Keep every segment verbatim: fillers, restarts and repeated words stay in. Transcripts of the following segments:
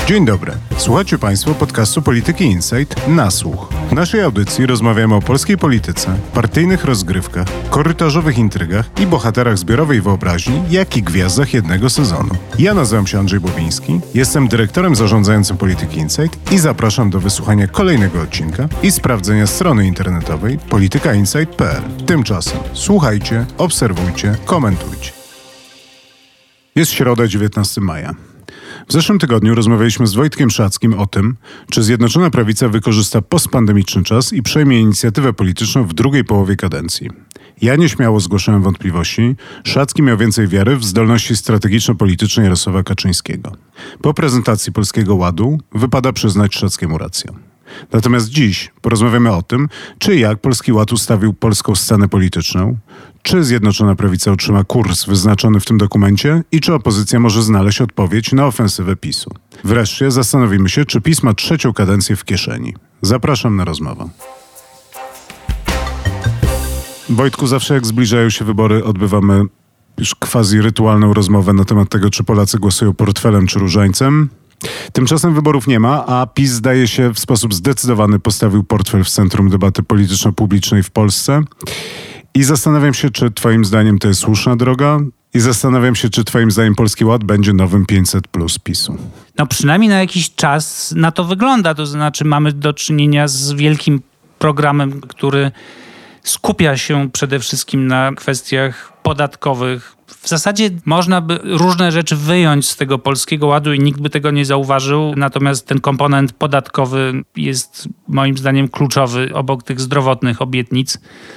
Dzień dobry. Słuchacie Państwo podcastu Polityki Insight na słuch. W naszej audycji rozmawiamy o polskiej polityce, partyjnych rozgrywkach, korytarzowych intrygach i bohaterach zbiorowej wyobraźni, jak i gwiazdach jednego sezonu. Ja nazywam się Andrzej Bobiński, jestem dyrektorem zarządzającym Polityki Insight i zapraszam do wysłuchania kolejnego odcinka i sprawdzenia strony internetowej polityka insight kropka p l. Tymczasem słuchajcie, obserwujcie, komentujcie. Jest środa, dziewiętnastego maja. W zeszłym tygodniu rozmawialiśmy z Wojtkiem Szackim o tym, czy Zjednoczona Prawica wykorzysta postpandemiczny czas i przejmie inicjatywę polityczną w drugiej połowie kadencji. Ja nieśmiało zgłaszałem wątpliwości, Szacki miał więcej wiary w zdolności strategiczno-polityczne Jarosława Kaczyńskiego. Po prezentacji Polskiego Ładu wypada przyznać Szackiemu rację. Natomiast dziś porozmawiamy o tym, czy i jak Polski Ład ustawił polską scenę polityczną, czy Zjednoczona Prawica utrzyma kurs wyznaczony w tym dokumencie i czy opozycja może znaleźć odpowiedź na ofensywę PiSu. Wreszcie zastanowimy się, czy PiS ma trzecią kadencję w kieszeni. Zapraszam na rozmowę. Wojtku, zawsze jak zbliżają się wybory, odbywamy już quasi rytualną rozmowę na temat tego, czy Polacy głosują portfelem czy różańcem. Tymczasem wyborów nie ma, a PiS zdaje się w sposób zdecydowany postawił portfel w centrum debaty polityczno-publicznej w Polsce. I zastanawiam się, czy twoim zdaniem to jest słuszna droga i zastanawiam się, czy twoim zdaniem Polski Ład będzie nowym pięćset plus PiSu. No przynajmniej na jakiś czas na to wygląda. To znaczy mamy do czynienia z wielkim programem, który skupia się przede wszystkim na kwestiach podatkowych. W zasadzie można by różne rzeczy wyjąć z tego Polskiego Ładu i nikt by tego nie zauważył. Natomiast ten komponent podatkowy jest moim zdaniem kluczowy obok tych zdrowotnych obietnic.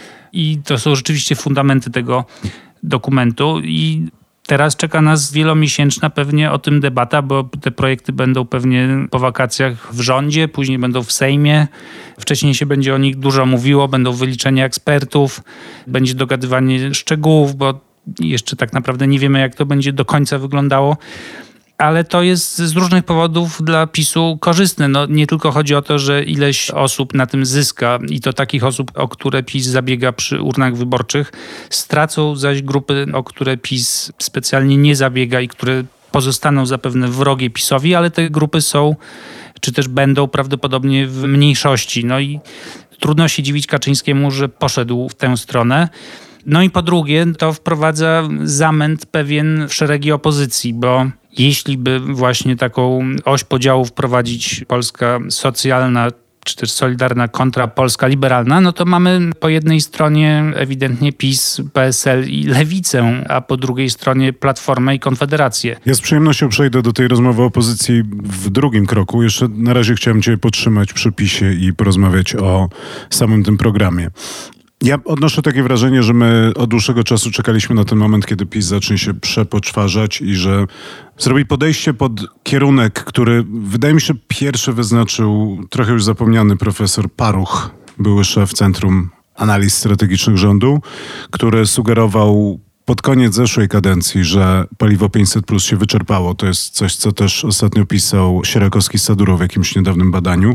I to są rzeczywiście fundamenty tego dokumentu. I teraz czeka nas wielomiesięczna pewnie o tym debata, bo te projekty będą pewnie po wakacjach w rządzie, później będą w Sejmie. Wcześniej się będzie o nich dużo mówiło, będą wyliczenia ekspertów, będzie dogadywanie szczegółów, bo jeszcze tak naprawdę nie wiemy, jak to będzie do końca wyglądało. Ale to jest z różnych powodów dla PiSu korzystne. No, nie tylko chodzi o to, że ileś osób na tym zyska i to takich osób, o które PiS zabiega przy urnach wyborczych. Stracą zaś grupy, o które PiS specjalnie nie zabiega i które pozostaną zapewne wrogie PiSowi, ale te grupy są, czy też będą prawdopodobnie w mniejszości. No i trudno się dziwić Kaczyńskiemu, że poszedł w tę stronę. No i po drugie, to wprowadza zamęt pewien w szeregi opozycji, bo jeśli by właśnie taką oś podziału wprowadzić Polska socjalna, czy też solidarna kontra Polska liberalna, no to mamy po jednej stronie ewidentnie PiS, P S L i Lewicę, a po drugiej stronie Platformę i Konfederację. Ja z przyjemnością przejdę do tej rozmowy o opozycji w drugim kroku. Jeszcze na razie chciałem cię podtrzymać przy PiSie i porozmawiać o samym tym programie. Ja odnoszę takie wrażenie, że my od dłuższego czasu czekaliśmy na ten moment, kiedy PiS zacznie się przepoczwarzać i że zrobi podejście pod kierunek, który wydaje mi się pierwszy wyznaczył trochę już zapomniany profesor Paruch, były szef Centrum Analiz Strategicznych rządu, który sugerował pod koniec zeszłej kadencji, że paliwo pięćset plus się wyczerpało. To jest coś, co też ostatnio pisał Sierakowski-Saduro w jakimś niedawnym badaniu.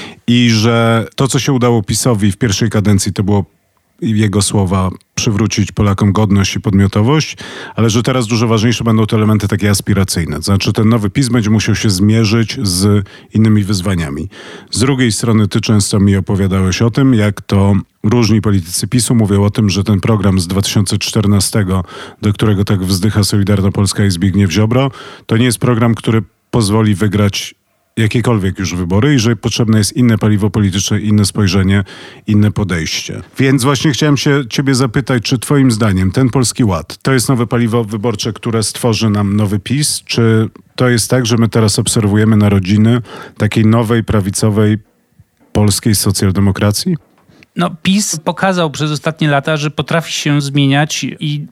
I że to, co się udało PiSowi w pierwszej kadencji, to było jego słowa przywrócić Polakom godność i podmiotowość, ale że teraz dużo ważniejsze będą te elementy takie aspiracyjne. To znaczy ten nowy PiS będzie musiał się zmierzyć z innymi wyzwaniami. Z drugiej strony ty często mi opowiadałeś o tym, jak to różni politycy PiSu mówią o tym, że ten program z dwa tysiące czternastego, do którego tak wzdycha Solidarna Polska i Zbigniew Ziobro, to nie jest program, który pozwoli wygrać jakiekolwiek już wybory i że potrzebne jest inne paliwo polityczne, inne spojrzenie, inne podejście. Więc właśnie chciałem się ciebie zapytać, czy twoim zdaniem ten Polski Ład to jest nowe paliwo wyborcze, które stworzy nam nowy PiS, czy to jest tak, że my teraz obserwujemy narodziny takiej nowej, prawicowej, polskiej socjaldemokracji? No PiS pokazał przez ostatnie lata, że potrafi się zmieniać i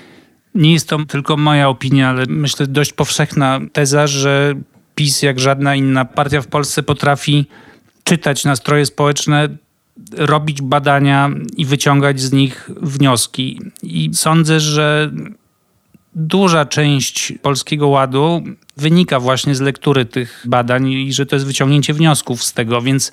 nie jest to tylko moja opinia, ale myślę dość powszechna teza, że PiS, jak żadna inna partia w Polsce, potrafi czytać nastroje społeczne, robić badania i wyciągać z nich wnioski. I sądzę, że duża część Polskiego Ładu wynika właśnie z lektury tych badań i że to jest wyciągnięcie wniosków z tego, więc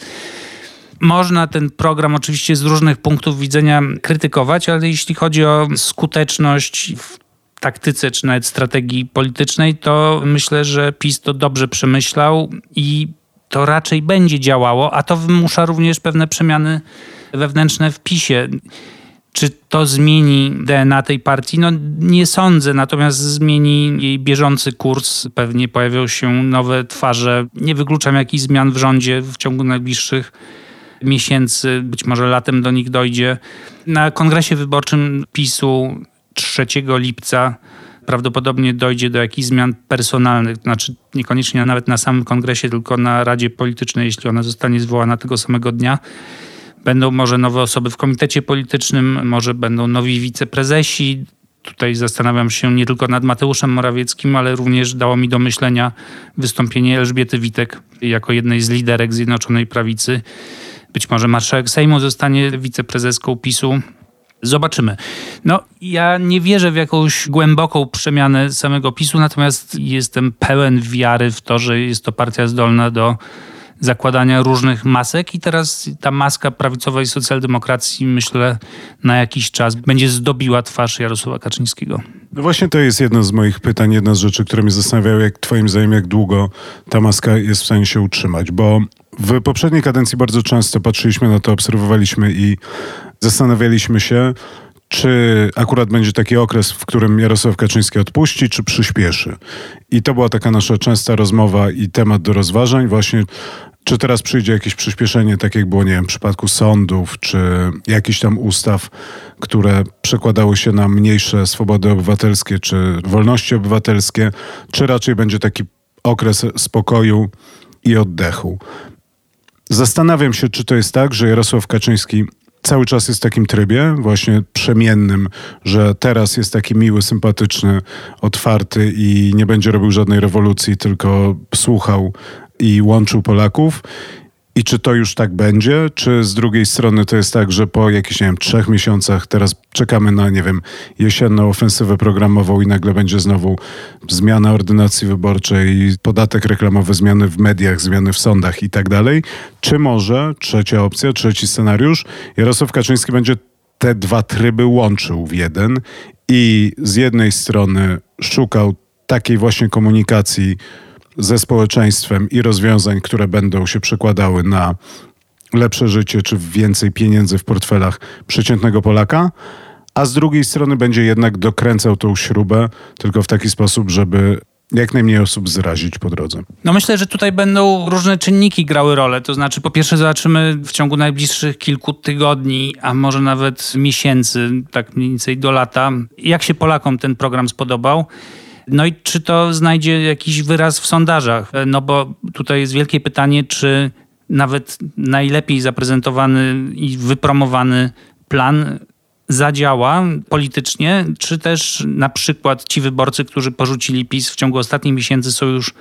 można ten program oczywiście z różnych punktów widzenia krytykować, ale jeśli chodzi o skuteczność w taktyce czy nawet strategii politycznej, to myślę, że PiS to dobrze przemyślał i to raczej będzie działało, a to wymusza również pewne przemiany wewnętrzne w PiSie. Czy to zmieni D N A tej partii? No nie sądzę, natomiast zmieni jej bieżący kurs. Pewnie pojawią się nowe twarze. Nie wykluczam jakichś zmian w rządzie w ciągu najbliższych miesięcy. Być może latem do nich dojdzie. Na kongresie wyborczym PiSu trzeciego lipca prawdopodobnie dojdzie do jakichś zmian personalnych. Znaczy niekoniecznie nawet na samym kongresie, tylko na Radzie Politycznej, jeśli ona zostanie zwołana tego samego dnia. Będą może nowe osoby w komitecie politycznym, może będą nowi wiceprezesi. Tutaj zastanawiam się nie tylko nad Mateuszem Morawieckim, ale również dało mi do myślenia wystąpienie Elżbiety Witek jako jednej z liderek Zjednoczonej Prawicy. Być może marszałek Sejmu zostanie wiceprezeską PiSu. Zobaczymy. No, ja nie wierzę w jakąś głęboką przemianę samego PiSu, natomiast jestem pełen wiary w to, że jest to partia zdolna do zakładania różnych masek i teraz ta maska prawicowej socjaldemokracji, myślę, na jakiś czas będzie zdobiła twarz Jarosława Kaczyńskiego. No właśnie to jest jedno z moich pytań, jedna z rzeczy, które mnie zastanawiały, jak twoim zdaniem, jak długo ta maska jest w stanie się utrzymać, bo w poprzedniej kadencji bardzo często patrzyliśmy na to, obserwowaliśmy i zastanawialiśmy się, czy akurat będzie taki okres, w którym Jarosław Kaczyński odpuści, czy przyspieszy. I to była taka nasza częsta rozmowa i temat do rozważań właśnie, czy teraz przyjdzie jakieś przyspieszenie, tak jak było, nie wiem, w przypadku sądów, czy jakichś tam ustaw, które przekładały się na mniejsze swobody obywatelskie, czy wolności obywatelskie, czy raczej będzie taki okres spokoju i oddechu. Zastanawiam się, czy to jest tak, że Jarosław Kaczyński cały czas jest w takim trybie właśnie przemiennym, że teraz jest taki miły, sympatyczny, otwarty i nie będzie robił żadnej rewolucji, tylko słuchał i łączył Polaków. I czy to już tak będzie, czy z drugiej strony to jest tak, że po jakichś, nie wiem, trzech miesiącach teraz czekamy na, nie wiem, jesienną ofensywę programową i nagle będzie znowu zmiana ordynacji wyborczej, podatek reklamowy, zmiany w mediach, zmiany w sądach i tak dalej. Czy może, trzecia opcja, trzeci scenariusz, Jarosław Kaczyński będzie te dwa tryby łączył w jeden i z jednej strony szukał takiej właśnie komunikacji ze społeczeństwem i rozwiązań, które będą się przekładały na lepsze życie czy więcej pieniędzy w portfelach przeciętnego Polaka, a z drugiej strony będzie jednak dokręcał tą śrubę tylko w taki sposób, żeby jak najmniej osób zrazić po drodze. No myślę, że tutaj będą różne czynniki grały rolę. To znaczy po pierwsze zobaczymy w ciągu najbliższych kilku tygodni, a może nawet miesięcy, tak mniej więcej do lata, jak się Polakom ten program spodobał. No i czy to znajdzie jakiś wyraz w sondażach? No bo tutaj jest wielkie pytanie, czy nawet najlepiej zaprezentowany i wypromowany plan zadziała politycznie, czy też na przykład ci wyborcy, którzy porzucili PiS w ciągu ostatnich miesięcy są już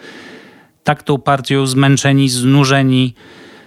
tak tą partią zmęczeni, znużeni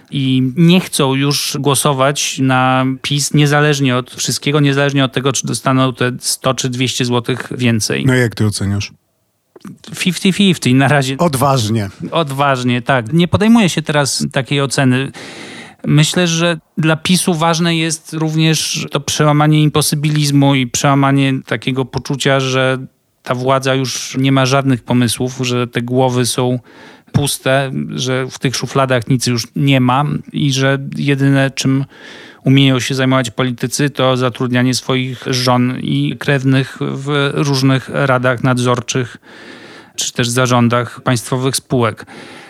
i nie chcą już głosować na PiS niezależnie od wszystkiego, niezależnie od tego, czy dostaną te sto czy dwieście złotych więcej. No jak ty oceniasz? pięćdziesiąt pięćdziesiąt na razie. Odważnie. Odważnie, tak. Nie podejmuję się teraz takiej oceny. Myślę, że dla PiSu ważne jest również to przełamanie imposybilizmu i przełamanie takiego poczucia, że ta władza już nie ma żadnych pomysłów, że te głowy są puste, że w tych szufladach nic już nie ma i że jedyne, czym umieją się zajmować politycy, to zatrudnianie swoich żon i krewnych w różnych radach nadzorczych czy też zarządach państwowych spółek.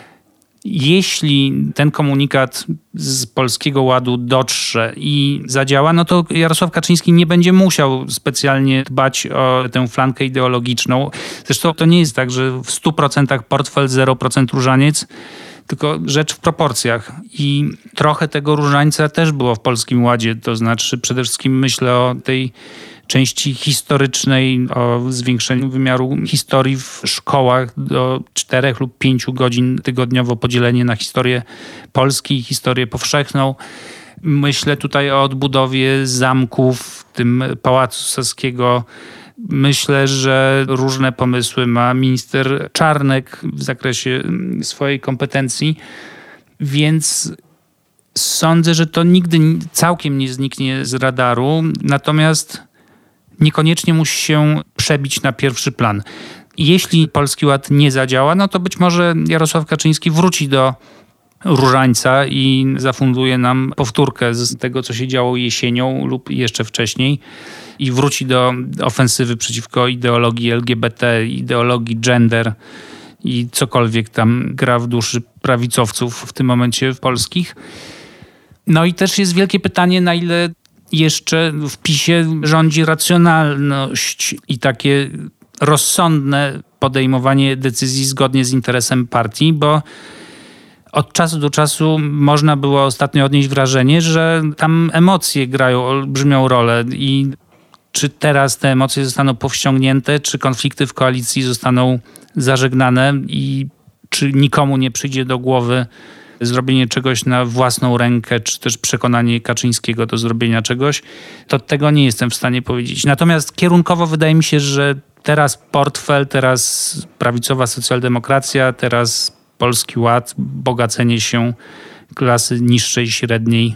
Jeśli ten komunikat z Polskiego Ładu dotrze i zadziała, no to Jarosław Kaczyński nie będzie musiał specjalnie dbać o tę flankę ideologiczną. Zresztą to nie jest tak, że w stu procentach portfel, zero procent różaniec, tylko rzecz w proporcjach. I trochę tego różańca też było w Polskim Ładzie. To znaczy przede wszystkim myślę o tej części historycznej, o zwiększeniu wymiaru historii w szkołach do czterech lub pięciu godzin tygodniowo, podzielenie na historię Polski i historię powszechną. Myślę tutaj o odbudowie zamków, w tym Pałacu Saskiego. Myślę, że różne pomysły ma minister Czarnek w zakresie swojej kompetencji, więc sądzę, że to nigdy całkiem nie zniknie z radaru. Natomiast niekoniecznie musi się przebić na pierwszy plan. Jeśli Polski Ład nie zadziała, no to być może Jarosław Kaczyński wróci do różańca i zafunduje nam powtórkę z tego, co się działo jesienią lub jeszcze wcześniej i wróci do ofensywy przeciwko ideologii L G B T, ideologii gender i cokolwiek tam gra w duszy prawicowców w tym momencie polskich. No i też jest wielkie pytanie, na ile jeszcze w PiSie rządzi racjonalność i takie rozsądne podejmowanie decyzji zgodnie z interesem partii, bo od czasu do czasu można było ostatnio odnieść wrażenie, że tam emocje grają olbrzymią rolę i czy teraz te emocje zostaną powściągnięte, czy konflikty w koalicji zostaną zażegnane i czy nikomu nie przyjdzie do głowy zrobienie czegoś na własną rękę, czy też przekonanie Kaczyńskiego do zrobienia czegoś, to tego nie jestem w stanie powiedzieć. Natomiast kierunkowo wydaje mi się, że teraz portfel, teraz prawicowa socjaldemokracja, teraz Polski Ład, bogacenie się klasy niższej, średniej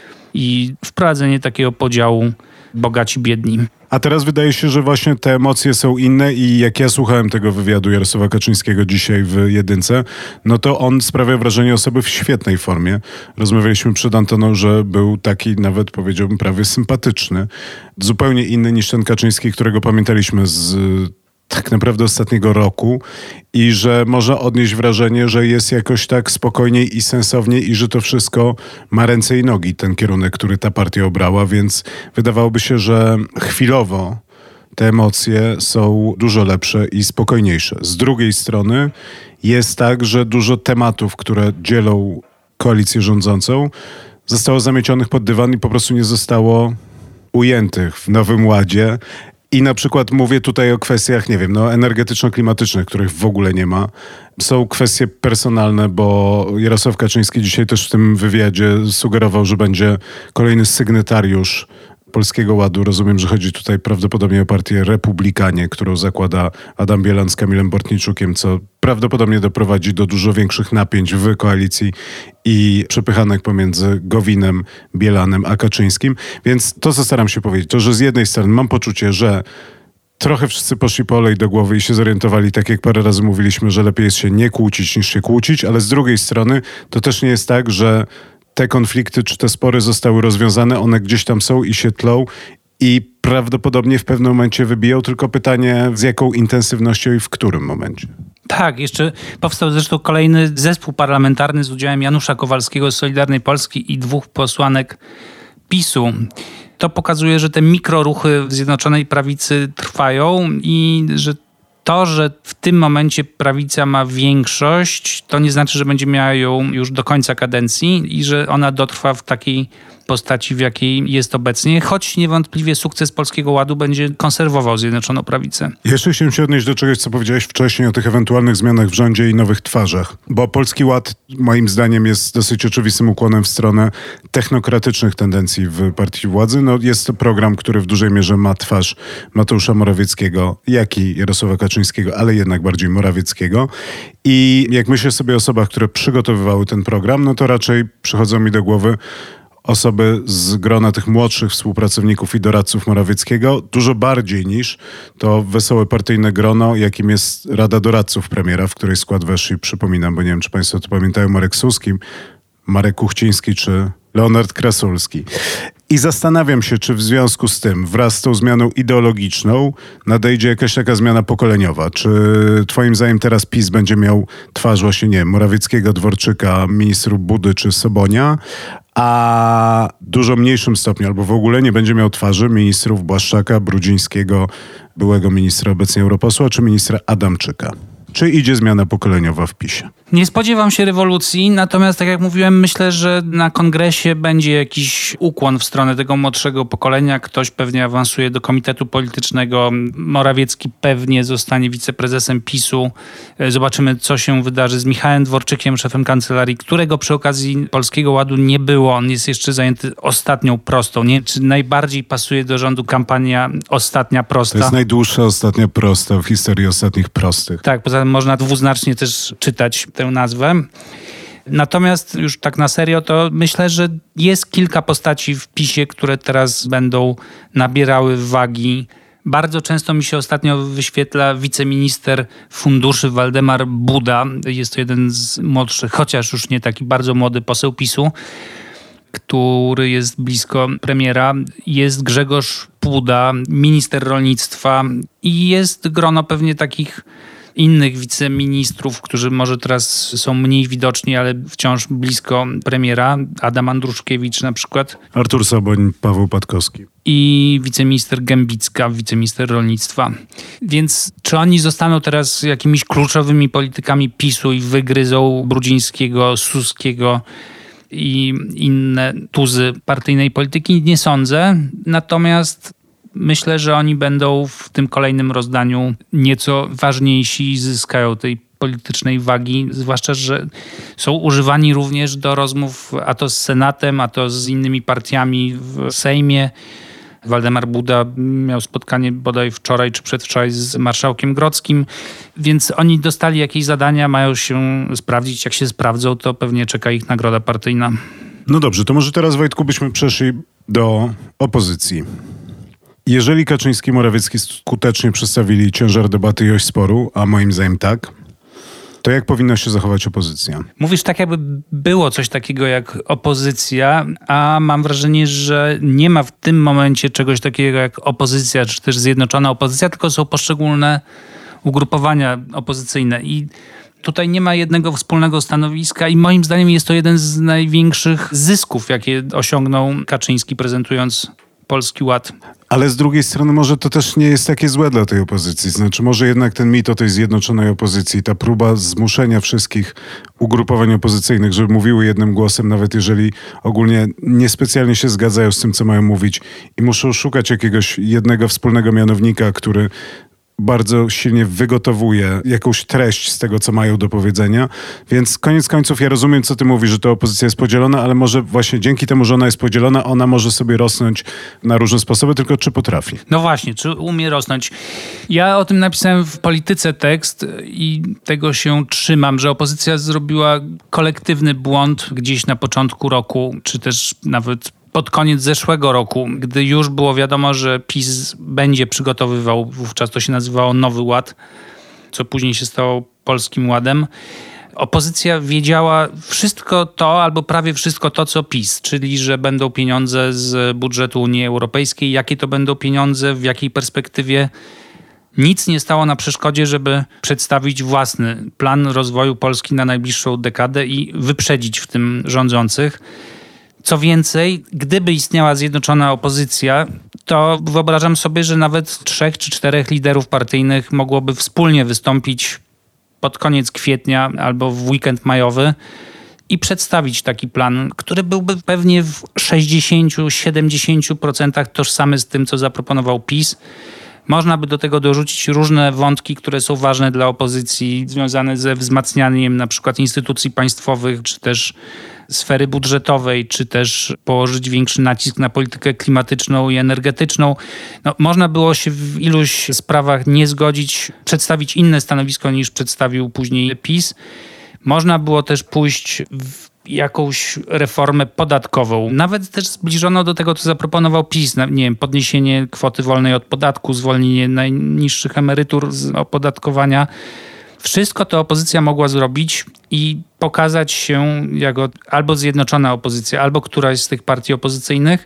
i wprowadzenie takiego podziału bogaci, biedni. A teraz wydaje się, że właśnie te emocje są inne i jak ja słuchałem tego wywiadu Jarosława Kaczyńskiego dzisiaj w Jedynce, no to on sprawia wrażenie osoby w świetnej formie. Rozmawialiśmy przed anteną, że był taki nawet, powiedziałbym, prawie sympatyczny. Zupełnie inny niż ten Kaczyński, którego pamiętaliśmy z tak naprawdę ostatniego roku i że można odnieść wrażenie, że jest jakoś tak spokojniej i sensowniej i że to wszystko ma ręce i nogi, ten kierunek, który ta partia obrała, więc wydawałoby się, że chwilowo te emocje są dużo lepsze i spokojniejsze. Z drugiej strony jest tak, że dużo tematów, które dzielą koalicję rządzącą, zostało zamiecionych pod dywan i po prostu nie zostało ujętych w Nowym Ładzie. I na przykład mówię tutaj o kwestiach, nie wiem, no energetyczno-klimatycznych, których w ogóle nie ma. Są kwestie personalne, bo Jarosław Kaczyński dzisiaj też w tym wywiadzie sugerował, że będzie kolejny sygnatariusz Polskiego Ładu. Rozumiem, że chodzi tutaj prawdopodobnie o partię Republikanie, którą zakłada Adam Bielan z Kamilem Bortniczukiem, co prawdopodobnie doprowadzi do dużo większych napięć w koalicji i przepychanek pomiędzy Gowinem, Bielanem a Kaczyńskim. Więc to, co staram się powiedzieć, to, że z jednej strony mam poczucie, że trochę wszyscy poszli po olej do głowy i się zorientowali, tak jak parę razy mówiliśmy, że lepiej jest się nie kłócić niż się kłócić, ale z drugiej strony to też nie jest tak, że te konflikty czy te spory zostały rozwiązane, one gdzieś tam są i się tlą i prawdopodobnie w pewnym momencie wybiją, tylko pytanie z jaką intensywnością i w którym momencie. Tak, jeszcze powstał zresztą kolejny zespół parlamentarny z udziałem Janusza Kowalskiego z Solidarnej Polski i dwóch posłanek PiSu. To pokazuje, że te mikroruchy w Zjednoczonej Prawicy trwają i że to, że w tym momencie prawica ma większość, to nie znaczy, że będzie miała ją już do końca kadencji i że ona dotrwa w takiej postaci, w jakiej jest obecnie, choć niewątpliwie sukces Polskiego Ładu będzie konserwował Zjednoczoną Prawicę. Jeszcze chciałem się odnieść do czegoś, co powiedziałeś wcześniej o tych ewentualnych zmianach w rządzie i nowych twarzach, bo Polski Ład moim zdaniem jest dosyć oczywistym ukłonem w stronę technokratycznych tendencji w partii władzy. No, jest to program, który w dużej mierze ma twarz Mateusza Morawieckiego, jak i Jarosława Kaczyńskiego, ale jednak bardziej Morawieckiego. I jak myślę sobie o osobach, które przygotowywały ten program, no to raczej przychodzą mi do głowy osoby z grona tych młodszych współpracowników i doradców Morawieckiego, dużo bardziej niż to wesołe partyjne grono, jakim jest Rada Doradców Premiera, w której skład weszli, przypominam, bo nie wiem, czy państwo to pamiętają, Marek Suski, Marek Kuchciński czy Leonard Krasulski. I zastanawiam się, czy w związku z tym wraz z tą zmianą ideologiczną nadejdzie jakaś taka zmiana pokoleniowa. Czy twoim zdaniem teraz PiS będzie miał twarz właśnie, nie wiem, Morawieckiego, Dworczyka, ministrów Budy czy Sobonia, a w dużo mniejszym stopniu albo w ogóle nie będzie miał twarzy ministrów Błaszczaka, Brudzińskiego, byłego ministra, obecnie europosła, czy ministra Adamczyka? Czy idzie zmiana pokoleniowa w PiSie? Nie spodziewam się rewolucji, natomiast tak jak mówiłem, myślę, że na kongresie będzie jakiś ukłon w stronę tego młodszego pokolenia. Ktoś pewnie awansuje do komitetu politycznego. Morawiecki pewnie zostanie wiceprezesem PiSu. Zobaczymy, co się wydarzy z Michałem Dworczykiem, szefem kancelarii, którego przy okazji Polskiego Ładu nie było. On jest jeszcze zajęty ostatnią prostą. Nie wiem, czy najbardziej pasuje do rządu kampania Ostatnia Prosta. To jest najdłuższa ostatnia prosta w historii ostatnich prostych. Tak, poza tym można dwuznacznie też czytać tę nazwę. Natomiast już tak na serio, to myślę, że jest kilka postaci w PiSie, które teraz będą nabierały wagi Bardzo często mi się ostatnio wyświetla wiceminister funduszy Waldemar Buda. Jest to jeden z młodszych, chociaż już nie taki bardzo młody poseł PiSu, który jest blisko premiera. Jest Grzegorz Puda, minister rolnictwa i jest grono pewnie takich innych wiceministrów, którzy może teraz są mniej widoczni, ale wciąż blisko premiera. Adam Andruszkiewicz na przykład. Artur Soboń, Paweł Patkowski. I wiceminister Gębicka, wiceminister rolnictwa. Więc czy oni zostaną teraz jakimiś kluczowymi politykami PiSu i wygryzą Brudzińskiego, Suskiego i inne tuzy partyjnej polityki? Nie sądzę. Natomiast myślę, że oni będą w tym kolejnym rozdaniu nieco ważniejsi i zyskają tej politycznej wagi, zwłaszcza, że są używani również do rozmów a to z Senatem, a to z innymi partiami w Sejmie. Waldemar Buda miał spotkanie bodaj wczoraj czy przedwczoraj z marszałkiem Grodzkim, więc oni dostali jakieś zadania, mają się sprawdzić. Jak się sprawdzą, to pewnie czeka ich nagroda partyjna. No dobrze, to może teraz, Wojtku, byśmy przeszli do opozycji. Jeżeli Kaczyński i Morawiecki skutecznie przedstawili ciężar debaty i oś sporu, a moim zdaniem tak, to jak powinna się zachować opozycja? Mówisz tak, jakby było coś takiego jak opozycja, a mam wrażenie, że nie ma w tym momencie czegoś takiego jak opozycja, czy też zjednoczona opozycja, tylko są poszczególne ugrupowania opozycyjne i tutaj nie ma jednego wspólnego stanowiska i moim zdaniem jest to jeden z największych zysków, jakie osiągnął Kaczyński, prezentując Polski Ład. Ale z drugiej strony może to też nie jest takie złe dla tej opozycji. Znaczy może jednak ten mit o tej zjednoczonej opozycji, ta próba zmuszenia wszystkich ugrupowań opozycyjnych, żeby mówiły jednym głosem, nawet jeżeli ogólnie niespecjalnie się zgadzają z tym, co mają mówić i muszą szukać jakiegoś jednego wspólnego mianownika, który bardzo silnie wygotowuje jakąś treść z tego, co mają do powiedzenia. Więc koniec końców ja rozumiem, co ty mówisz, że ta opozycja jest podzielona, ale może właśnie dzięki temu, że ona jest podzielona, ona może sobie rosnąć na różne sposoby, tylko czy potrafi? No właśnie, czy umie rosnąć? Ja o tym napisałem w Polityce tekst i tego się trzymam, że opozycja zrobiła kolektywny błąd gdzieś na początku roku, czy też nawet pod koniec zeszłego roku, gdy już było wiadomo, że PiS będzie przygotowywał, wówczas to się nazywało Nowy Ład, co później się stało Polskim Ładem. Opozycja wiedziała wszystko to, albo prawie wszystko to, co PiS, czyli że będą pieniądze z budżetu Unii Europejskiej, jakie to będą pieniądze, w jakiej perspektywie. Nic nie stało na przeszkodzie, żeby przedstawić własny plan rozwoju Polski na najbliższą dekadę i wyprzedzić w tym rządzących. Co więcej, gdyby istniała zjednoczona opozycja, to wyobrażam sobie, że nawet trzech czy czterech liderów partyjnych mogłoby wspólnie wystąpić pod koniec kwietnia albo w weekend majowy i przedstawić taki plan, który byłby pewnie w sześćdziesiąt do siedemdziesięciu procent tożsamy z tym, co zaproponował PiS. Można by do tego dorzucić różne wątki, które są ważne dla opozycji, związane ze wzmacnianiem na przykład instytucji państwowych, czy też sfery budżetowej, czy też położyć większy nacisk na politykę klimatyczną i energetyczną. No, można było się w iluś sprawach nie zgodzić, przedstawić inne stanowisko niż przedstawił później PiS. Można było też pójść w jakąś reformę podatkową. Nawet też zbliżono do tego, co zaproponował PiS. Nie wiem, podniesienie kwoty wolnej od podatku, zwolnienie najniższych emerytur z opodatkowania. Wszystko to opozycja mogła zrobić i pokazać się jako albo zjednoczona opozycja, albo któraś z tych partii opozycyjnych,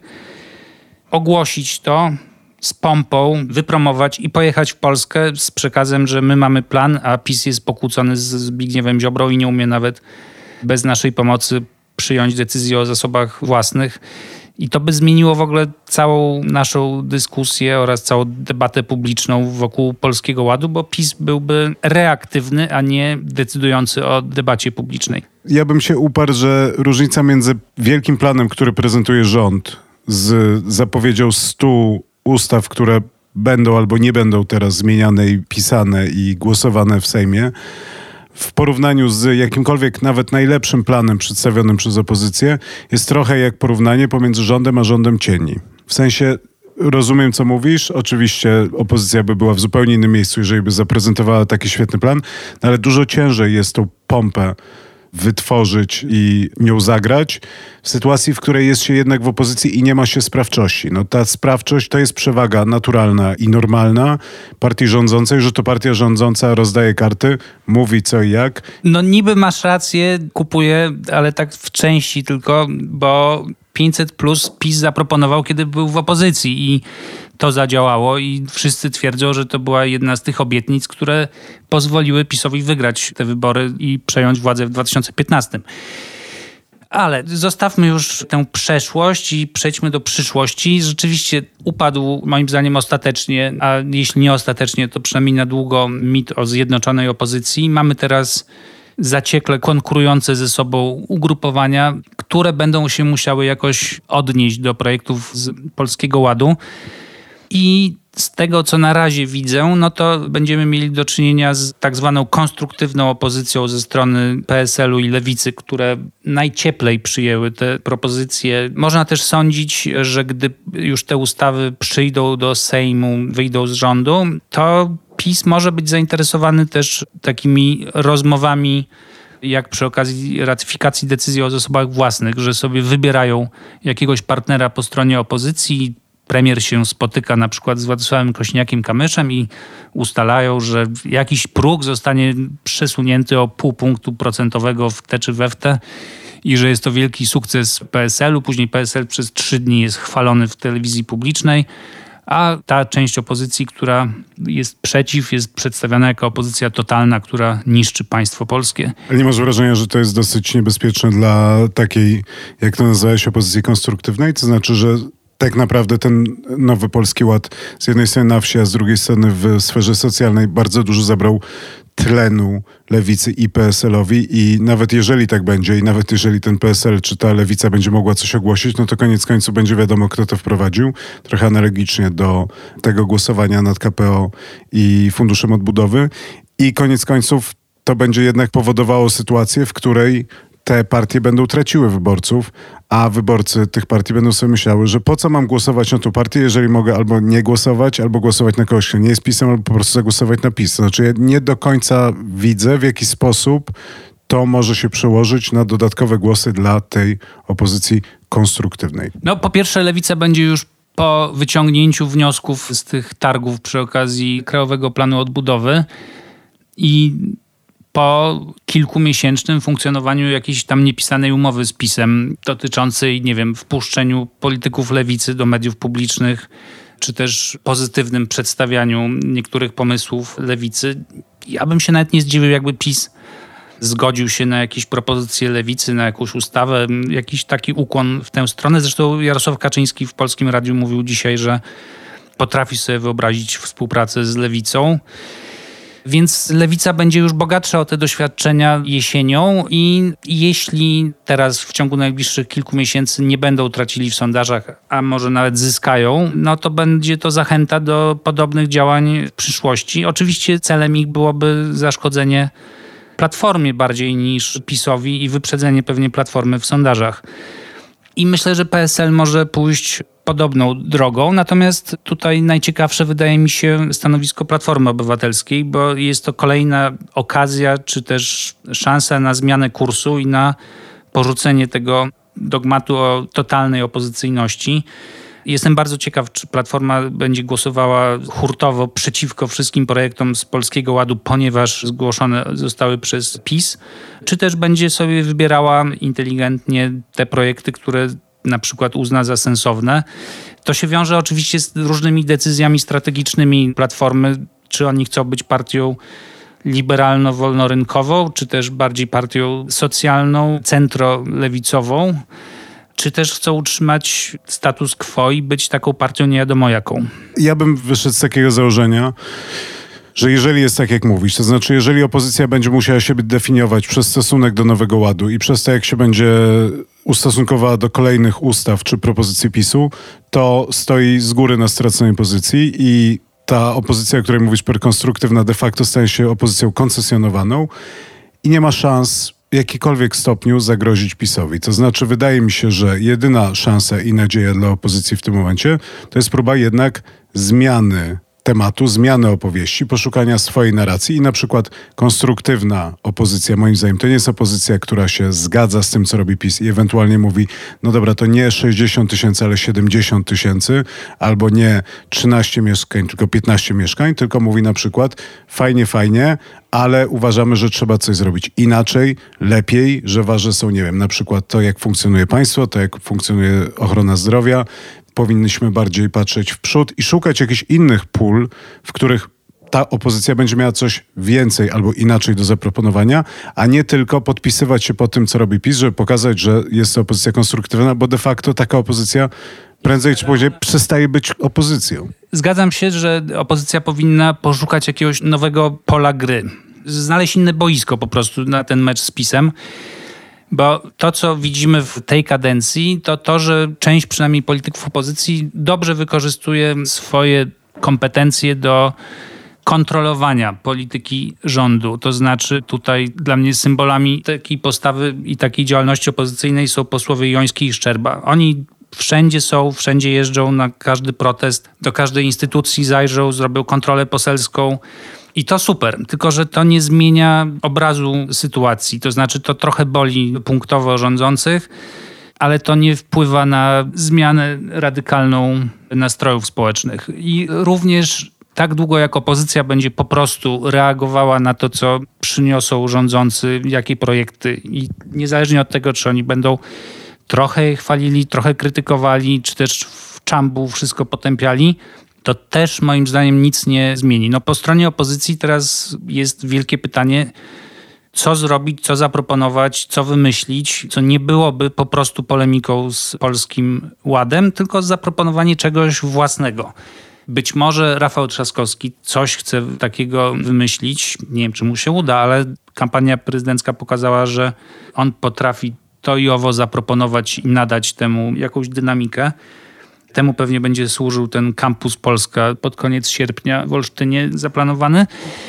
ogłosić to z pompą, wypromować i pojechać w Polskę z przekazem, że my mamy plan, a PiS jest pokłócony z Zbigniewem Ziobrą i nie umie nawet bez naszej pomocy przyjąć decyzji o zasobach własnych. I to by zmieniło w ogóle całą naszą dyskusję oraz całą debatę publiczną wokół Polskiego Ładu, bo PiS byłby reaktywny, a nie decydujący o debacie publicznej. Ja bym się uparł, że różnica między wielkim planem, który prezentuje rząd, z zapowiedzią stu ustaw, które będą albo nie będą teraz zmieniane i pisane i głosowane w Sejmie, w porównaniu z jakimkolwiek nawet najlepszym planem przedstawionym przez opozycję, jest trochę jak porównanie pomiędzy rządem a rządem cieni. W sensie rozumiem, co mówisz. Oczywiście opozycja by była w zupełnie innym miejscu, jeżeli by zaprezentowała taki świetny plan, no ale dużo ciężej jest tą pompę wytworzyć i nią zagrać w sytuacji, w której jest się jednak w opozycji i nie ma się sprawczości. No ta sprawczość to jest przewaga naturalna i normalna partii rządzącej, że to partia rządząca rozdaje karty, mówi co i jak. No niby masz rację, kupuję, ale tak w części tylko, bo pięćset plus PiS zaproponował, kiedy był w opozycji i to zadziałało i wszyscy twierdzą, że to była jedna z tych obietnic, które pozwoliły PiS-owi wygrać te wybory i przejąć władzę w dwa tysiące piętnastym. Ale zostawmy już tę przeszłość i przejdźmy do przyszłości. Rzeczywiście upadł moim zdaniem ostatecznie, a jeśli nie ostatecznie, to przynajmniej na długo mit o zjednoczonej opozycji. Mamy teraz zaciekle konkurujące ze sobą ugrupowania, które będą się musiały jakoś odnieść do projektów z Polskiego Ładu. I z tego, co na razie widzę, no to będziemy mieli do czynienia z tak zwaną konstruktywną opozycją ze strony P S L u i Lewicy, które najcieplej przyjęły te propozycje. Można też sądzić, że gdy już te ustawy przyjdą do Sejmu, wyjdą z rządu, to PiS może być zainteresowany też takimi rozmowami, jak przy okazji ratyfikacji decyzji o zasobach własnych, że sobie wybierają jakiegoś partnera po stronie opozycji. Premier się spotyka na przykład z Władysławem Kośniakiem-Kamyszem i ustalają, że jakiś próg zostanie przesunięty o pół punktu procentowego w te czy we w te i że jest to wielki sukces P S L u. Później P S L przez trzy dni jest chwalony w telewizji publicznej, a ta część opozycji, która jest przeciw, jest przedstawiana jako opozycja totalna, która niszczy państwo polskie. Ale nie masz wrażenia, że to jest dosyć niebezpieczne dla takiej, jak to nazwałeś, opozycji konstruktywnej? To znaczy, że tak naprawdę ten nowy Polski Ład z jednej strony na wsi, a z drugiej strony w sferze socjalnej bardzo dużo zabrał tlenu Lewicy i P S L owi i nawet jeżeli tak będzie i nawet jeżeli ten P S L czy ta Lewica będzie mogła coś ogłosić, no to koniec końców będzie wiadomo, kto to wprowadził. Trochę analogicznie do tego głosowania nad K P O i Funduszem Odbudowy i koniec końców to będzie jednak powodowało sytuację, w której te partie będą traciły wyborców, a wyborcy tych partii będą sobie myślały, że po co mam głosować na tą partię, jeżeli mogę albo nie głosować, albo głosować na kogoś, kto nie jest PiS-em, albo po prostu zagłosować na PiS. Znaczy ja nie do końca widzę, w jaki sposób to może się przełożyć na dodatkowe głosy dla tej opozycji konstruktywnej. No po pierwsze Lewica będzie już po wyciągnięciu wniosków z tych targów przy okazji Krajowego Planu Odbudowy i po kilkumiesięcznym funkcjonowaniu jakiejś tam niepisanej umowy z PiS-em dotyczącej, nie wiem, wpuszczeniu polityków lewicy do mediów publicznych, czy też pozytywnym przedstawianiu niektórych pomysłów lewicy. Ja bym się nawet nie zdziwił, jakby PiS zgodził się na jakieś propozycje lewicy, na jakąś ustawę, jakiś taki ukłon w tę stronę. Zresztą Jarosław Kaczyński w Polskim Radiu mówił dzisiaj, że potrafi sobie wyobrazić współpracę z lewicą. Więc Lewica będzie już bogatsza o te doświadczenia jesienią i jeśli teraz w ciągu najbliższych kilku miesięcy nie będą tracili w sondażach, a może nawet zyskają, no to będzie to zachęta do podobnych działań w przyszłości. Oczywiście celem ich byłoby zaszkodzenie Platformie bardziej niż PiS-owi i wyprzedzenie pewnie Platformy w sondażach. I myślę, że P S L może pójść podobną drogą, natomiast tutaj najciekawsze wydaje mi się stanowisko Platformy Obywatelskiej, bo jest to kolejna okazja, czy też szansa na zmianę kursu i na porzucenie tego dogmatu o totalnej opozycyjności. Jestem bardzo ciekaw, czy Platforma będzie głosowała hurtowo przeciwko wszystkim projektom z Polskiego Ładu, ponieważ zgłoszone zostały przez PiS, czy też będzie sobie wybierała inteligentnie te projekty, które na przykład uzna za sensowne. To się wiąże oczywiście z różnymi decyzjami strategicznymi Platformy, czy oni chcą być partią liberalno-wolnorynkową, czy też bardziej partią socjalną, centro-lewicową, czy też chcą utrzymać status quo i być taką partią nie wiadomo jaką. Ja bym wyszedł z takiego założenia, że jeżeli jest tak, jak mówisz, to znaczy jeżeli opozycja będzie musiała siebie definiować przez stosunek do Nowego Ładu i przez to, jak się będzie ustosunkowała do kolejnych ustaw czy propozycji PiS-u, to stoi z góry na straconej pozycji i ta opozycja, o której mówisz, perkonstruktywna, de facto staje się opozycją koncesjonowaną i nie ma szans w jakikolwiek stopniu zagrozić PiS-owi. To znaczy, wydaje mi się, że jedyna szansa i nadzieja dla opozycji w tym momencie to jest próba jednak zmiany tematu, zmiany opowieści, poszukania swojej narracji i na przykład konstruktywna opozycja, moim zdaniem, to nie jest opozycja, która się zgadza z tym, co robi PiS i ewentualnie mówi, no dobra, to nie sześćdziesiąt tysięcy, ale siedemdziesiąt tysięcy, albo nie trzynaście mieszkań, tylko piętnaście mieszkań, tylko mówi na przykład fajnie, fajnie, ale uważamy, że trzeba coś zrobić inaczej, lepiej, że ważne są, nie wiem, na przykład to, jak funkcjonuje państwo, to, jak funkcjonuje ochrona zdrowia. Powinniśmy bardziej patrzeć w przód i szukać jakichś innych pól, w których ta opozycja będzie miała coś więcej albo inaczej do zaproponowania, a nie tylko podpisywać się po tym, co robi PiS, żeby pokazać, że jest to opozycja konstruktywna, bo de facto taka opozycja prędzej czy później przestaje być opozycją. Zgadzam się, że opozycja powinna poszukać jakiegoś nowego pola gry. Znaleźć inne boisko po prostu na ten mecz z PiS-em. Bo to, co widzimy w tej kadencji, to to, że część przynajmniej polityków opozycji dobrze wykorzystuje swoje kompetencje do kontrolowania polityki rządu. To znaczy tutaj dla mnie symbolami takiej postawy i takiej działalności opozycyjnej są posłowie Joński i Szczerba. Oni wszędzie są, wszędzie jeżdżą na każdy protest, do każdej instytucji zajrzą, zrobią kontrolę poselską. I to super, tylko że to nie zmienia obrazu sytuacji. To znaczy to trochę boli punktowo rządzących, ale to nie wpływa na zmianę radykalną nastrojów społecznych. I również tak długo jak opozycja będzie po prostu reagowała na to, co przyniosą rządzący, jakie projekty i niezależnie od tego, czy oni będą trochę je chwalili, trochę krytykowali, czy też w czambu wszystko potępiali, to też moim zdaniem nic nie zmieni. No po stronie opozycji teraz jest wielkie pytanie, co zrobić, co zaproponować, co wymyślić, co nie byłoby po prostu polemiką z Polskim Ładem, tylko zaproponowanie czegoś własnego. Być może Rafał Trzaskowski coś chce takiego wymyślić, nie wiem czy mu się uda, ale kampania prezydencka pokazała, że on potrafi to i owo zaproponować i nadać temu jakąś dynamikę. Temu pewnie będzie służył ten Campus Polska pod koniec sierpnia w Olsztynie zaplanowany.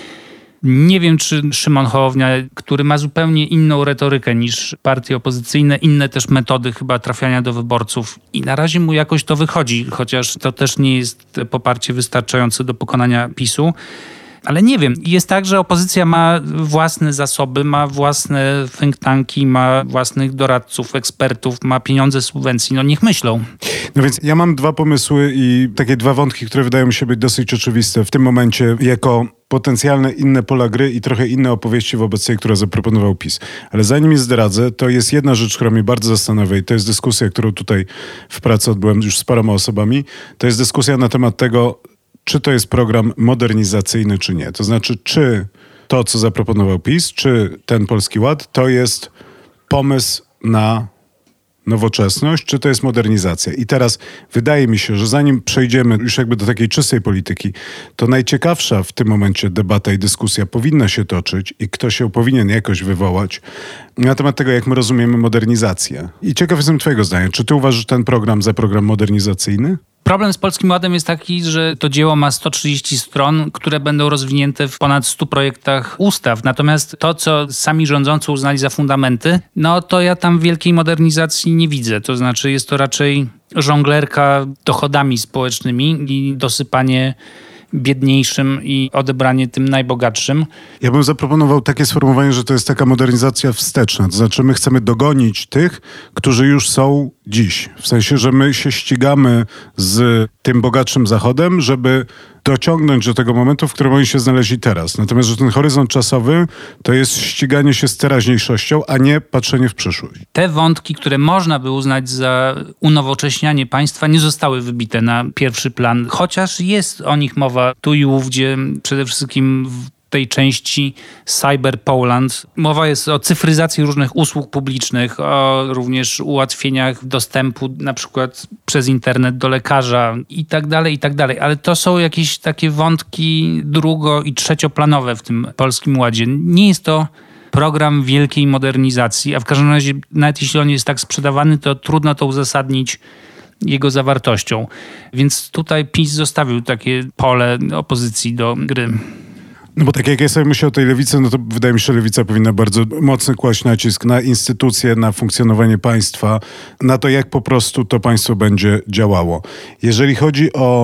Nie wiem, czy Szymon Hołownia, który ma zupełnie inną retorykę niż partie opozycyjne, inne też metody chyba trafiania do wyborców i na razie mu jakoś to wychodzi, chociaż to też nie jest poparcie wystarczające do pokonania PiS-u. Ale nie wiem, jest tak, że opozycja ma własne zasoby, ma własne think tanki, ma własnych doradców, ekspertów, ma pieniądze z subwencji. No niech myślą. No więc ja mam dwa pomysły i takie dwa wątki, które wydają mi się być dosyć oczywiste w tym momencie jako potencjalne inne pola gry i trochę inne opowieści wobec tej, która zaproponował PiS. Ale zanim je zdradzę, to jest jedna rzecz, która mnie bardzo zastanawia i to jest dyskusja, którą tutaj w pracy odbyłem już z paroma osobami. To jest dyskusja na temat tego, czy to jest program modernizacyjny, czy nie. To znaczy, czy to, co zaproponował PiS, czy ten Polski Ład, to jest pomysł na nowoczesność, czy to jest modernizacja. I teraz wydaje mi się, że zanim przejdziemy już jakby do takiej czystej polityki, to najciekawsza w tym momencie debata i dyskusja powinna się toczyć i ktoś ją powinien jakoś wywołać na temat tego, jak my rozumiemy modernizację. I ciekaw jestem twojego zdania. Czy ty uważasz ten program za program modernizacyjny? Problem z Polskim Ładem jest taki, że to dzieło ma sto trzydzieści stron, które będą rozwinięte w ponad stu projektach ustaw. Natomiast to, co sami rządzący uznali za fundamenty, no to ja tam wielkiej modernizacji nie widzę. To znaczy jest to raczej żonglerka dochodami społecznymi i dosypanie biedniejszym i odebranie tym najbogatszym. Ja bym zaproponował takie sformułowanie, że to jest taka modernizacja wsteczna. To znaczy my chcemy dogonić tych, którzy już są dziś. W sensie, że my się ścigamy z tym bogatszym Zachodem, żeby dociągnąć do tego momentu, w którym oni się znaleźli teraz. Natomiast, że ten horyzont czasowy to jest ściganie się z teraźniejszością, a nie patrzenie w przyszłość. Te wątki, które można by uznać za unowocześnianie państwa, nie zostały wybite na pierwszy plan, chociaż jest o nich mowa tu i ówdzie, przede wszystkim w tej części Cyber Poland. Mowa jest o cyfryzacji różnych usług publicznych, o również ułatwieniach dostępu na przykład przez internet do lekarza i tak dalej, i tak dalej. Ale to są jakieś takie wątki drugo- i trzecioplanowe w tym Polskim Ładzie. Nie jest to program wielkiej modernizacji, a w każdym razie nawet jeśli on jest tak sprzedawany, to trudno to uzasadnić jego zawartością. Więc tutaj PiS zostawił takie pole opozycji do gry. No bo tak jak ja sobie myślę o tej lewicy, no to wydaje mi się, że lewica powinna bardzo mocno kłaść nacisk na instytucje, na funkcjonowanie państwa, na to, jak po prostu to państwo będzie działało. Jeżeli chodzi o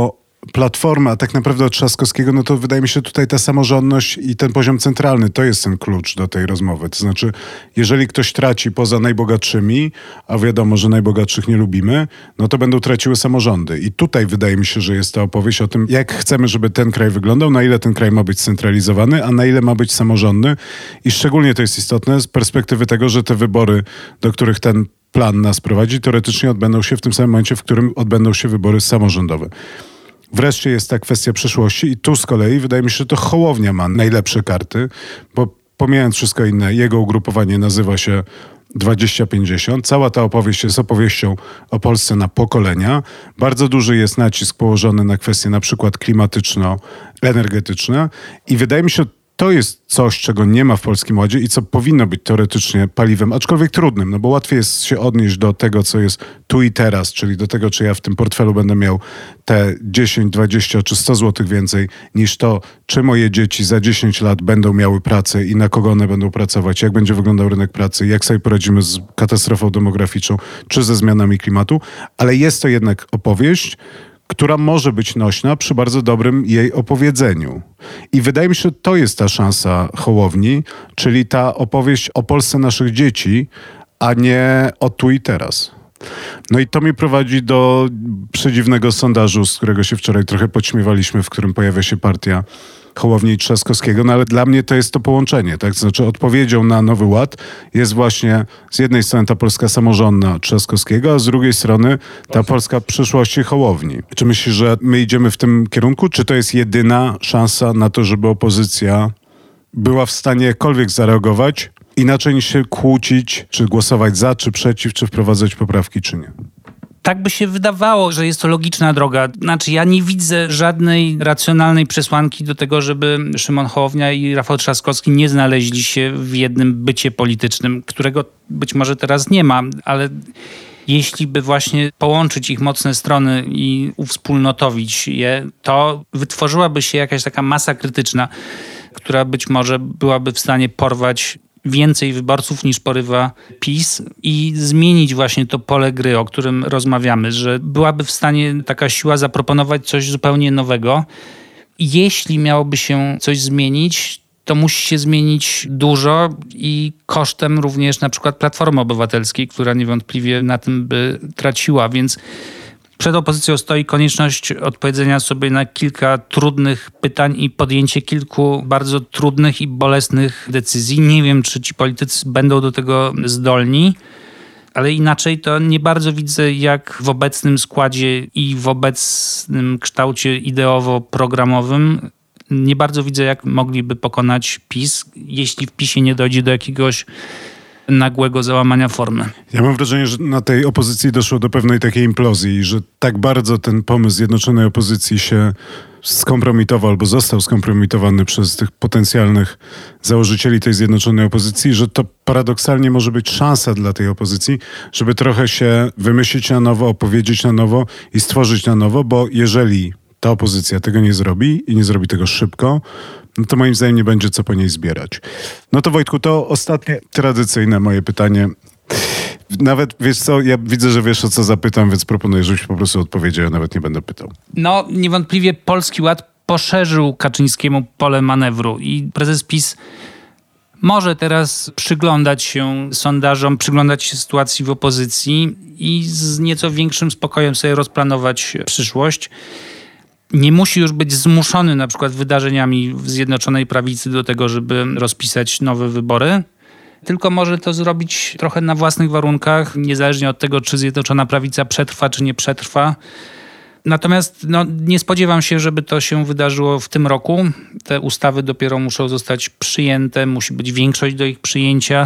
Platformy, a tak naprawdę od Trzaskowskiego, no to wydaje mi się tutaj ta samorządność i ten poziom centralny, to jest ten klucz do tej rozmowy. To znaczy, jeżeli ktoś traci poza najbogatszymi, a wiadomo, że najbogatszych nie lubimy, no to będą traciły samorządy. I tutaj wydaje mi się, że jest ta opowieść o tym, jak chcemy, żeby ten kraj wyglądał, na ile ten kraj ma być scentralizowany, a na ile ma być samorządny. I szczególnie to jest istotne z perspektywy tego, że te wybory, do których ten plan nas prowadzi, teoretycznie odbędą się w tym samym momencie, w którym odbędą się wybory samorządowe. Wreszcie jest ta kwestia przyszłości i tu z kolei wydaje mi się, że to Hołownia ma najlepsze karty, bo pomijając wszystko inne, jego ugrupowanie nazywa się dwadzieścia pięćdziesiąt. Cała ta opowieść jest opowieścią o Polsce na pokolenia. Bardzo duży jest nacisk położony na kwestie na przykład klimatyczno-energetyczne i wydaje mi się, to jest coś, czego nie ma w Polskim Ładzie i co powinno być teoretycznie paliwem, aczkolwiek trudnym, no bo łatwiej jest się odnieść do tego, co jest tu i teraz, czyli do tego, czy ja w tym portfelu będę miał te dziesięć, dwadzieścia czy sto złotych więcej, niż to, czy moje dzieci za dziesięć lat będą miały pracę i na kogo one będą pracować, jak będzie wyglądał rynek pracy, jak sobie poradzimy z katastrofą demograficzną, czy ze zmianami klimatu, ale jest to jednak opowieść, która może być nośna przy bardzo dobrym jej opowiedzeniu. I wydaje mi się, że to jest ta szansa Hołowni, czyli ta opowieść o Polsce naszych dzieci, a nie o tu i teraz. No i to mnie prowadzi do przedziwnego sondażu, z którego się wczoraj trochę podśmiewaliśmy, w którym pojawia się partia Hołowni i Trzaskowskiego, no ale dla mnie to jest to połączenie, tak? To znaczy odpowiedzią na Nowy Ład jest właśnie z jednej strony ta Polska samorządna Trzaskowskiego, a z drugiej strony ta Polska przyszłości Hołowni. Czy myślisz, że my idziemy w tym kierunku? Czy to jest jedyna szansa na to, żeby opozycja była w stanie jakkolwiek zareagować, inaczej niż się kłócić, czy głosować za, czy przeciw, czy wprowadzać poprawki, czy nie? Tak by się wydawało, że jest to logiczna droga. Znaczy ja nie widzę żadnej racjonalnej przesłanki do tego, żeby Szymon Hołownia i Rafał Trzaskowski nie znaleźli się w jednym bycie politycznym, którego być może teraz nie ma, ale jeśli by właśnie połączyć ich mocne strony i uwspólnotowić je, to wytworzyłaby się jakaś taka masa krytyczna, która być może byłaby w stanie porwać więcej wyborców niż porywa PiS i zmienić właśnie to pole gry, o którym rozmawiamy, że byłaby w stanie taka siła zaproponować coś zupełnie nowego. Jeśli miałoby się coś zmienić, to musi się zmienić dużo i kosztem również na przykład Platformy Obywatelskiej, która niewątpliwie na tym by traciła, więc przed opozycją stoi konieczność odpowiedzenia sobie na kilka trudnych pytań i podjęcie kilku bardzo trudnych i bolesnych decyzji. Nie wiem, czy ci politycy będą do tego zdolni, ale inaczej to nie bardzo widzę, jak w obecnym składzie i w obecnym kształcie ideowo-programowym nie bardzo widzę, jak mogliby pokonać PiS, jeśli w PiSie nie dojdzie do jakiegoś nagłego załamania formy. Ja mam wrażenie, że na tej opozycji doszło do pewnej takiej implozji i że tak bardzo ten pomysł zjednoczonej opozycji się skompromitował albo został skompromitowany przez tych potencjalnych założycieli tej zjednoczonej opozycji, że to paradoksalnie może być szansa dla tej opozycji, żeby trochę się wymyślić na nowo, opowiedzieć na nowo i stworzyć na nowo, bo jeżeli ta opozycja tego nie zrobi i nie zrobi tego szybko, no to moim zdaniem nie będzie co po niej zbierać. No to Wojtku, to ostatnie tradycyjne moje pytanie. Nawet, wiesz co, ja widzę, że wiesz, o co zapytam, więc proponuję, żebyś po prostu odpowiedział, ja nawet nie będę pytał. No, niewątpliwie Polski Ład poszerzył Kaczyńskiemu pole manewru i prezes PiS może teraz przyglądać się sondażom, przyglądać się sytuacji w opozycji i z nieco większym spokojem sobie rozplanować przyszłość. Nie musi już być zmuszony na przykład wydarzeniami w Zjednoczonej Prawicy do tego, żeby rozpisać nowe wybory, tylko może to zrobić trochę na własnych warunkach, niezależnie od tego, czy Zjednoczona Prawica przetrwa, czy nie przetrwa. Natomiast no, nie spodziewam się, żeby to się wydarzyło w tym roku. Te ustawy dopiero muszą zostać przyjęte, musi być większość do ich przyjęcia.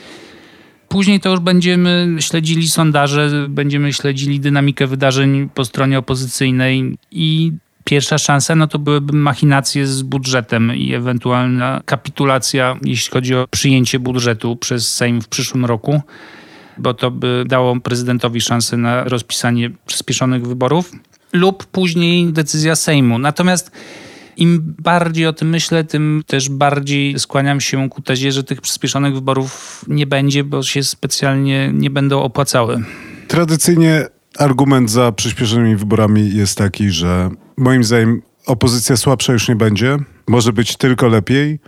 Później to już będziemy śledzili sondaże, będziemy śledzili dynamikę wydarzeń po stronie opozycyjnej i pierwsza szansa no to byłyby machinacje z budżetem i ewentualna kapitulacja, jeśli chodzi o przyjęcie budżetu przez Sejm w przyszłym roku, bo to by dało prezydentowi szansę na rozpisanie przyspieszonych wyborów lub później decyzja Sejmu. Natomiast im bardziej o tym myślę, tym też bardziej skłaniam się ku tezie, że tych przyspieszonych wyborów nie będzie, bo się specjalnie nie będą opłacały. Tradycyjnie argument za przyspieszonymi wyborami jest taki, że Moim zdaniem opozycja słabsza już nie będzie. Może być tylko lepiej.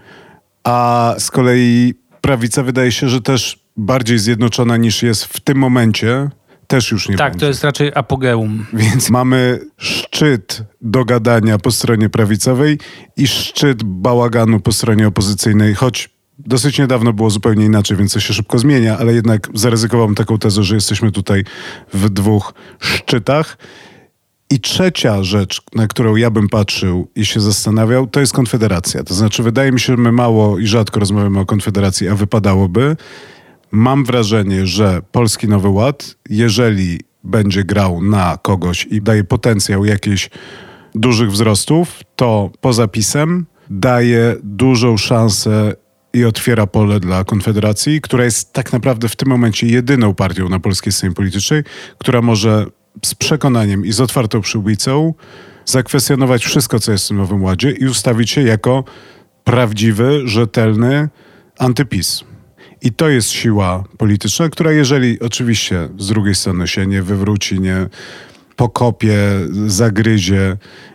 A z kolei prawica wydaje się, że też bardziej zjednoczona niż jest w tym momencie. Też już nie tak, będzie. To jest raczej apogeum. Więc mamy szczyt dogadania po stronie prawicowej i szczyt bałaganu po stronie opozycyjnej, choć dosyć niedawno było zupełnie inaczej, więc to się szybko zmienia, ale jednak zaryzykowałem taką tezę, że jesteśmy tutaj w dwóch szczytach. I trzecia rzecz, na którą ja bym patrzył i się zastanawiał, to jest Konfederacja. To znaczy, wydaje mi się, że my mało i rzadko rozmawiamy o Konfederacji, a wypadałoby. Mam wrażenie, że Polski Nowy Ład, jeżeli będzie grał na kogoś i daje potencjał jakichś dużych wzrostów, to poza PiS-em daje dużą szansę i otwiera pole dla Konfederacji, która jest tak naprawdę w tym momencie jedyną partią na polskiej scenie politycznej, która może z przekonaniem i z otwartą przyłbicą zakwestionować wszystko, co jest w tym Nowym Ładzie i ustawić się jako prawdziwy, rzetelny antyPiS. I to jest siła polityczna, która jeżeli oczywiście z drugiej strony się nie wywróci, nie pokopie, zagryzie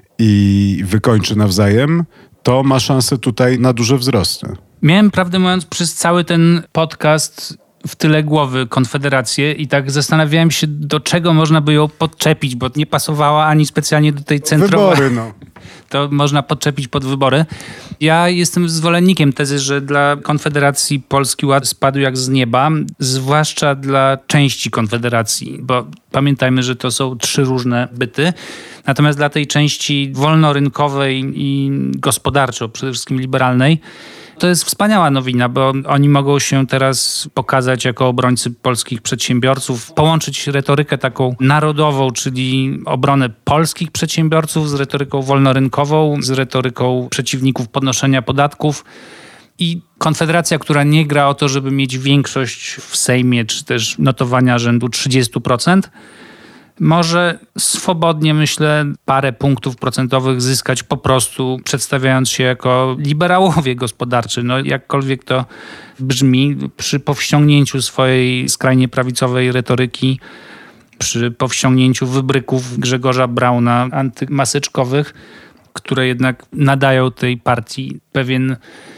i wykończy nawzajem, to ma szansę tutaj na duże wzrosty. Miałem, prawdę mówiąc, przez cały ten podcast w tyle głowy Konfederację i tak zastanawiałem się, do czego można by ją podczepić, bo nie pasowała ani specjalnie do tej centrowej. Wybory, no. To można podczepić pod wybory. Ja jestem zwolennikiem tezy, że dla Konfederacji Polski Ład spadł jak z nieba, zwłaszcza dla części Konfederacji, bo pamiętajmy, że to są trzy różne byty. Natomiast dla tej części wolnorynkowej i gospodarczo, przede wszystkim liberalnej, to jest wspaniała nowina, bo oni mogą się teraz pokazać jako obrońcy polskich przedsiębiorców, połączyć retorykę taką narodową, czyli obronę polskich przedsiębiorców z retoryką wolnorynkową, z retoryką przeciwników podnoszenia podatków. I Konfederacja, która nie gra o to, żeby mieć większość w Sejmie, czy też notowania rzędu trzydzieści procent, może swobodnie, myślę, parę punktów procentowych zyskać po prostu przedstawiając się jako liberałowie gospodarczy. No jakkolwiek to brzmi, przy powściągnięciu swojej skrajnie prawicowej retoryki, przy powściągnięciu wybryków Grzegorza Brauna antymaseczkowych, które jednak nadają tej partii pewien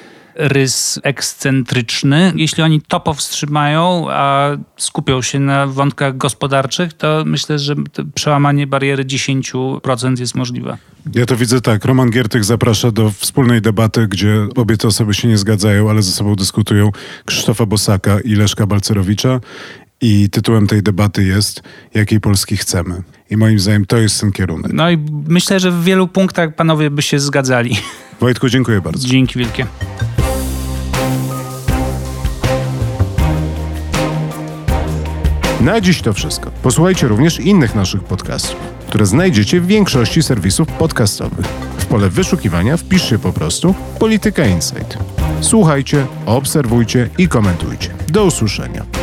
rys ekscentryczny. Jeśli oni to powstrzymają, a skupią się na wątkach gospodarczych, to myślę, że przełamanie bariery dziesięć procent jest możliwe. Ja to widzę tak. Roman Giertych zaprasza do wspólnej debaty, gdzie obie te osoby się nie zgadzają, ale ze sobą dyskutują, Krzysztofa Bosaka i Leszka Balcerowicza. I tytułem tej debaty jest jakiej Polski chcemy. I moim zdaniem to jest ten kierunek. No i myślę, że w wielu punktach panowie by się zgadzali. Wojtku, dziękuję bardzo. Dzięki wielkie. Na dziś to wszystko. Posłuchajcie również innych naszych podcastów, które znajdziecie w większości serwisów podcastowych. W pole wyszukiwania wpiszcie po prostu Polityka Insight. Słuchajcie, obserwujcie i komentujcie. Do usłyszenia.